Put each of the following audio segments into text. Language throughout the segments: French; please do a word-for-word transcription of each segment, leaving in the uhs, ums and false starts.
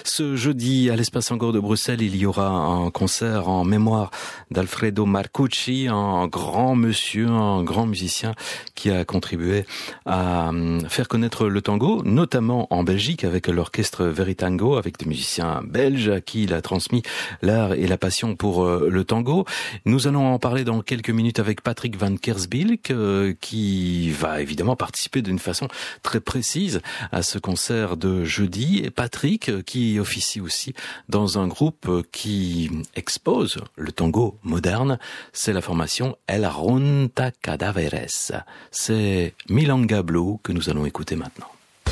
Ce jeudi, à l'Espace Angor de Bruxelles, il y aura un concert en mémoire d'Alfredo Marcucci, un grand monsieur, un grand musicien qui a contribué à faire connaître le tango, notamment en Belgique avec l'orchestre Veritango, avec des musiciens belges à qui il a transmis l'art et la passion pour le tango. Nous allons en parler dans quelques minutes avec Patrick van Kersbilk, qui va évidemment participer d'une façon très précise à ce concert de jeudi. Et Patrick, qui officie aussi dans un groupe qui expose le tango moderne, c'est la formation El Junta Cadáveres. C'est Milonga Blue que nous allons écouter maintenant.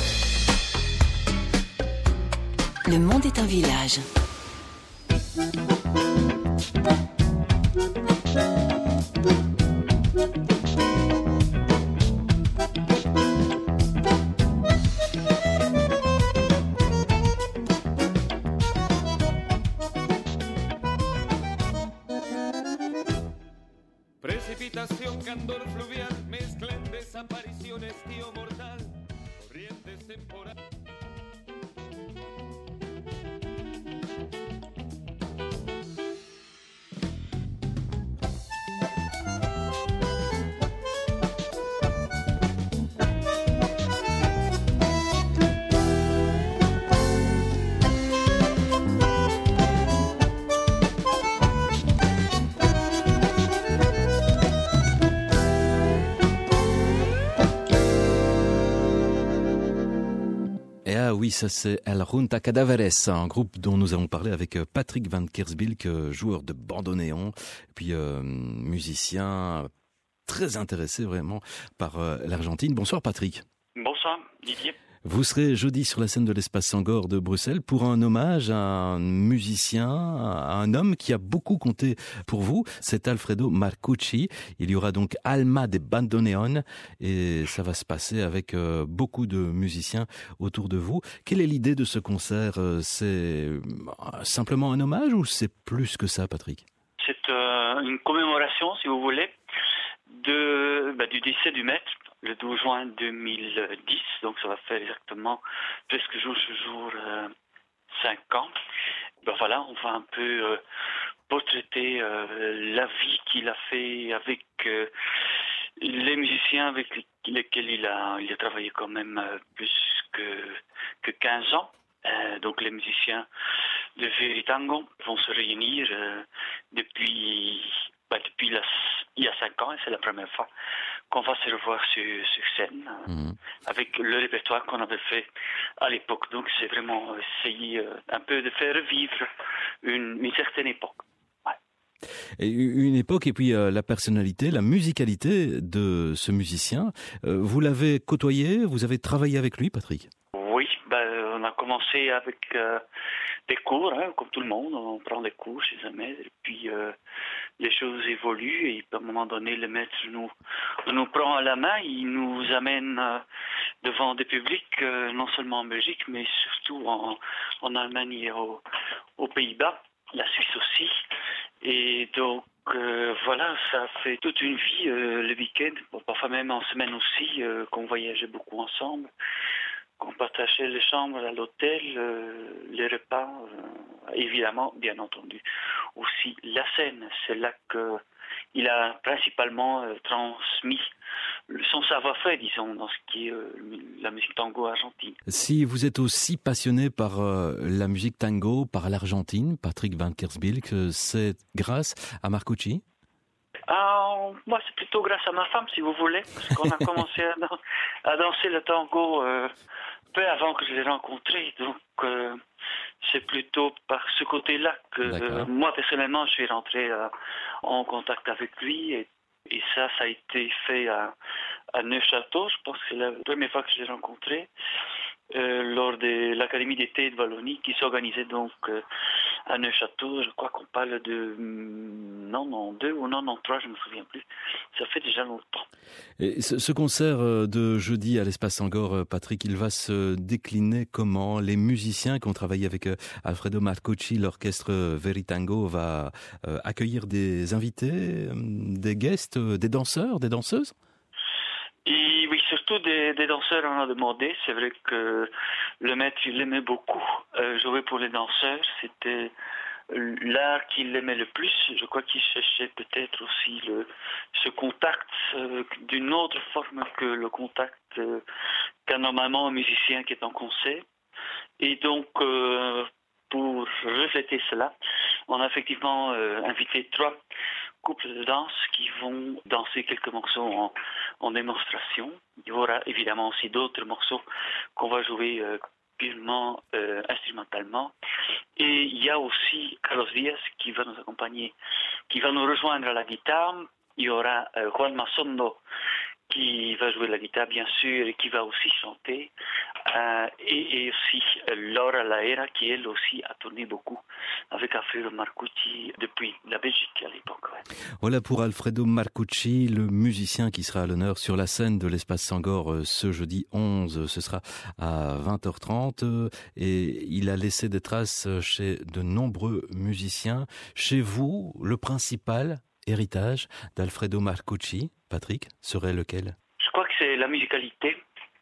Le monde est un village. Precipitación, candor fluvial, mezcla en desapariciones, tío mortal, corrientes temporales. Oui, ça c'est El Junta Cadáveres, un groupe dont nous avons parlé avec Patrick van Kersbilk, joueur de bandoneon, puis euh, musicien très intéressé vraiment par euh, l'Argentine. Bonsoir Patrick. Bonsoir Didier. Vous serez jeudi sur la scène de l'Espace Angor de Bruxelles pour un hommage à un musicien, à un homme qui a beaucoup compté pour vous. C'est Alfredo Marcucci. Il y aura donc Alma de Bandoneon et ça va se passer avec euh, beaucoup de musiciens autour de vous. Quelle est l'idée de ce concert? C'est simplement un hommage ou c'est plus que ça, Patrick? C'est euh, une commémoration, si vous voulez, de, bah, du décès du maître, le douze juin deux mille dix, donc ça va faire exactement presque jour ce jour euh, cinq ans. Ben voilà, on va un peu euh, portraiter euh, la vie qu'il a fait avec euh, les musiciens avec lesquels il a, il a travaillé quand même euh, plus que, que quinze ans. Euh, donc les musiciens de Veritango vont se réunir euh, depuis, bah, depuis la, il y a cinq ans, et c'est la première fois qu'on va se revoir sur, sur scène euh, mmh. avec le répertoire qu'on avait fait à l'époque. Donc c'est vraiment essayer euh, un peu de faire revivre une, une certaine époque. Ouais. Et une époque et puis euh, la personnalité, la musicalité de ce musicien. Euh, vous l'avez côtoyé, vous avez travaillé avec lui, Patrick? Oui, ben, on a commencé avec euh, des cours, hein, comme tout le monde, on prend des cours chez un maître, et puis euh, les choses évoluent, et à un moment donné, le maître nous, nous prend à la main, il nous amène euh, devant des publics, euh, non seulement en Belgique, mais surtout en, en Allemagne et au, aux Pays-Bas, la Suisse aussi, et donc euh, voilà, ça fait toute une vie, euh, le week-end, bon, parfois même en semaine aussi, euh, qu'on voyageait beaucoup ensemble. On partageait les chambres à l'hôtel, euh, les repas, euh, évidemment, bien entendu. Aussi la scène, c'est là qu'il a principalement euh, transmis son savoir-faire, disons, dans ce qui est euh, la musique tango argentine. Si vous êtes aussi passionné par euh, la musique tango, par l'Argentine, Patrick van Kersbilk, c'est grâce à Marcucci? Ah, moi, c'est plutôt grâce à ma femme, si vous voulez, parce qu'on a commencé à, dan- à danser le tango euh, peu avant que je l'ai rencontré. Donc, euh, c'est plutôt par ce côté-là que euh, moi, personnellement, je suis rentré euh, en contact avec lui. Et, et ça, ça a été fait à, à Neuchâtel. Je pense que c'est la première fois que je l'ai rencontré. Euh, lors de l'Académie d'été de Wallonie qui s'organisait donc euh, à Neuchâtel. Je crois qu'on parle de non, non, deux ou non, non, trois, je ne me souviens plus. Ça fait déjà longtemps. Et ce, ce concert de jeudi à l'Espace Angor, Patrick, il va se décliner comment? Les musiciens qui ont travaillé avec Alfredo Marcucci, l'orchestre Veritango, va accueillir des invités, des guests, des danseurs, des danseuses? Et oui, surtout des, des danseurs, on a demandé. C'est vrai que le maître, il aimait beaucoup euh, jouer pour les danseurs. C'était l'art qu'il aimait le plus. Je crois qu'il cherchait peut-être aussi le, ce contact euh, d'une autre forme que le contact euh, qu'a normalement un musicien qui est en concert. Et donc, euh, pour refléter cela, on a effectivement euh, invité trois couples de danse qui vont danser quelques morceaux en, en démonstration. Il y aura évidemment aussi d'autres morceaux qu'on va jouer euh, purement euh, instrumentalement. Et il y a aussi Carlos Diaz qui va nous accompagner, qui va nous rejoindre à la guitare. Il y aura euh, Juan Masondo qui va jouer la guitare bien sûr et qui va aussi chanter. Euh, et, et aussi euh, Laura Laera qui elle aussi a tourné beaucoup avec Alfredo Marcucci depuis la Belgique à l'époque. Ouais. Voilà pour Alfredo Marcucci, le musicien qui sera à l'honneur sur la scène de l'Espace Sangor ce jeudi onze. Ce sera à vingt heures trente et il a laissé des traces chez de nombreux musiciens. Chez vous, le principal héritage d'Alfredo Marcucci, Patrick, serait lequel? Je crois que c'est la musicalité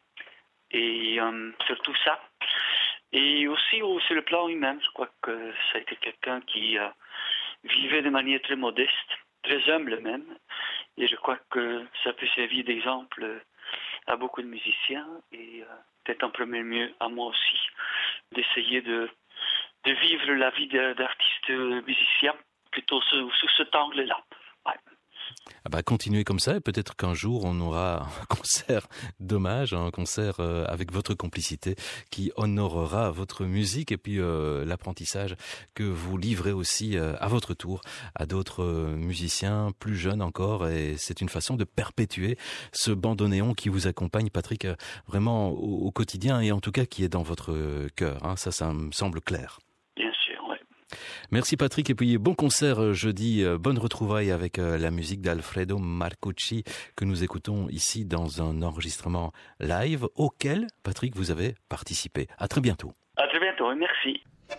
et euh, surtout ça. Et aussi oh, sur le plan humain, je crois que ça a été quelqu'un qui euh, vivait de manière très modeste, très humble même. Et je crois que ça peut servir d'exemple à beaucoup de musiciens et euh, peut-être en premier lieu à moi aussi, d'essayer de, de vivre la vie d'artiste musicien plutôt sous, sous cet angle-là. Ouais. Ah bah, continuez comme ça et peut-être qu'un jour on aura un concert d'hommage, un concert euh, avec votre complicité qui honorera votre musique et puis euh, l'apprentissage que vous livrez aussi euh, à votre tour à d'autres euh, musiciens plus jeunes encore, et c'est une façon de perpétuer ce bandoneon qui vous accompagne, Patrick, euh, vraiment au, au quotidien et en tout cas qui est dans votre euh, cœur, hein, ça, ça me semble clair. Bien sûr, ouais. Merci Patrick et puis bon concert jeudi, bonne retrouvaille avec la musique d'Alfredo Marcucci que nous écoutons ici dans un enregistrement live auquel Patrick vous avez participé. À très bientôt. À très bientôt, merci.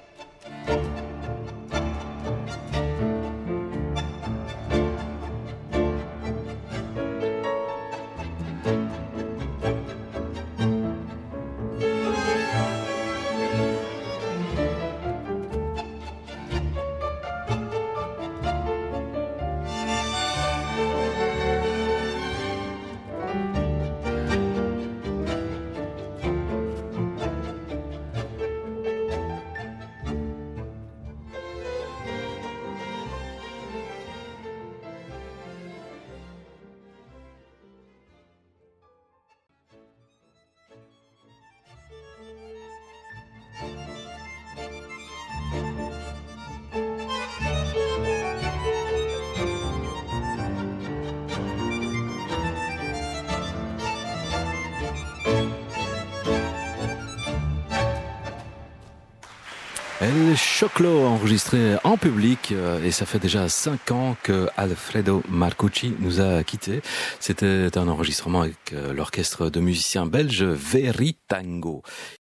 El Choclo enregistré en public et ça fait déjà cinq ans que Alfredo Marcucci nous a quittés. C'était un enregistrement avec l'orchestre de musiciens belges Veritango.